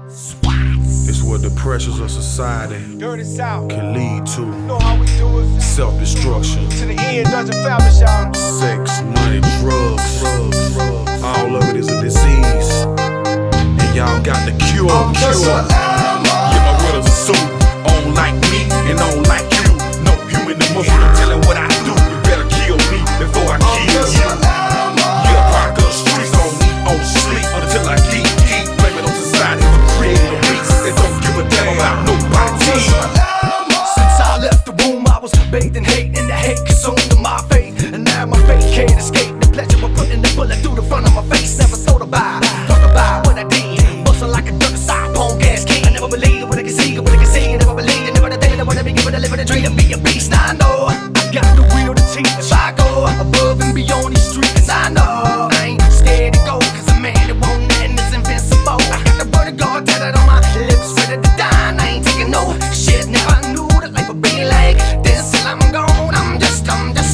It's what the pressures of society can lead to. Self-destruction. To the end, doesn't famish, y'all. Sex, money, drugs. All of it is a disease. And y'all got the cure. Yeah, my brothers are so on like me and on like you. No human emotion, no telling what I do. You better kill me before I kill you. Yeah, park up streets on me, on sleep until I keep blaming on society for creating a beast that don't give a damn about nobody. Since I left the room, I was bathed in hate, and the hate consumed my faith. And now my faith can't escape the pleasure of putting the bullet through the front of my face. Never thought about what I did, busting like a dirt side bone gas king. I never believed what I could see, what I could see. I never believed in what I think, what I be given to live in a dream to be a beast. Now I know I got the will to teach. If I go above and beyond these streets, I know I ain't scared to go, cause a man that won't nothing is invincible. I got the word of God tatted on my lips, ready to die, and I ain't taking no shit. Never knew that life would be like this till I'm gone. I'm just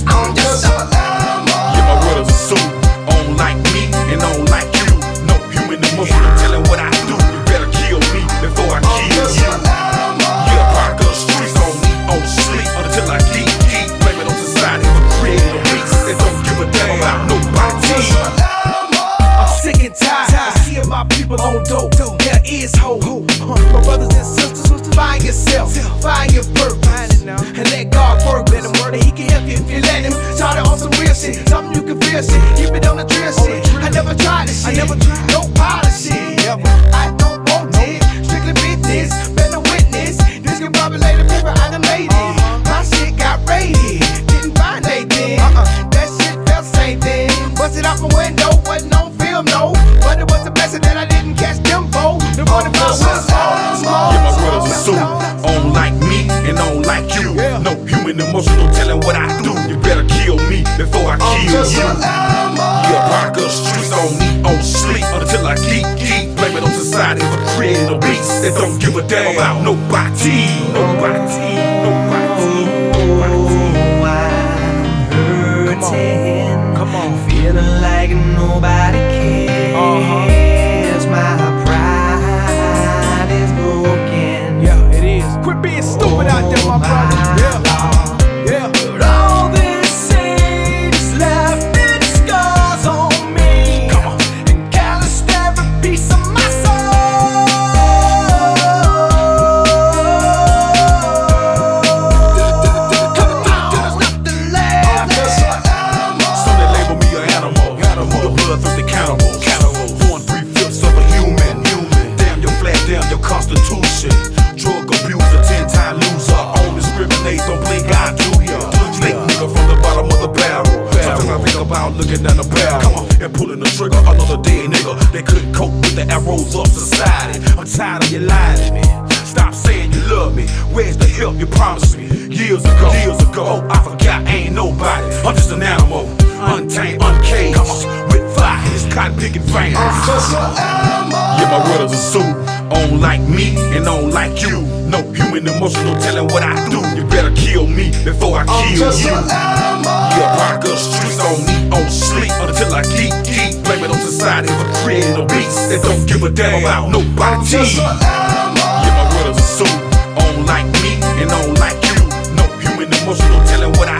Yeah, my brothers are so on like me and on like you. No human emotion, no telling what I do. You better kill me before I kill you. Yeah, park up streets on me, on sleep until I keep blaming on society for creating a beast that don't give a damn about nobody. I'm sick and tired of seeing my people on dope. There is hope. My brothers and sisters, find yourself, find your purpose, and let God work. Let him work that he can help you if you let him. Started on some real shit, something you can feel shit. Keep it on the drill shit. I never tried this shit. No polish shit. I don't want it. Strictly business, better witness. This can populate the people I done made it. My shit got raided, didn't find anything. That shit felt same thing. Busted out my window, wasn't on film, no. But it was a blessing that I didn't catch them both. The 45 was small. Yeah, my brothers are so on like me and on like you. No human emotion, no telling what I do. You better kill me before I kill you. Yeah, park up streets on me, on sleep until I keep blaming on society for creating a beast that don't give a damn about nobody. Come on, feeling like nobody cares. My pride is broken. Yeah, it is. Quit being stupid out there, my brother. Yeah. But all this hate is left in scars on me. Come on. And calloused every piece of my soul. There's nothing left. So they label me an animal. Who the bloodthirsty cannibal. 1/3 of a human. Damn your flag, damn your constitution. Drug abuser, 10-time loser. On discriminate, don't play God do ya. Snake nigga from the bottom of the barrel. Sometimes I think about looking at the barrel and pulling the trigger. Another dead nigga. They couldn't cope with the arrows of society. I'm tired of you lying to me. Stop saying you love me. Where's the help you promised me? Years ago, oh, I forgot I ain't nobody. I'm just an animal, untamed, uncaged, with fire in his cotton picking veins. Yeah, my brothers are so on like me and on like you. No human emotion, no telling what I do. You better kill me before I kill you. Yeah, park up streets on me, on sleep until I keep blaming on society for creating a beast that don't give a damn about nobody. Yeah, my brothers are so on like me and on like you. No human emotion, no telling what I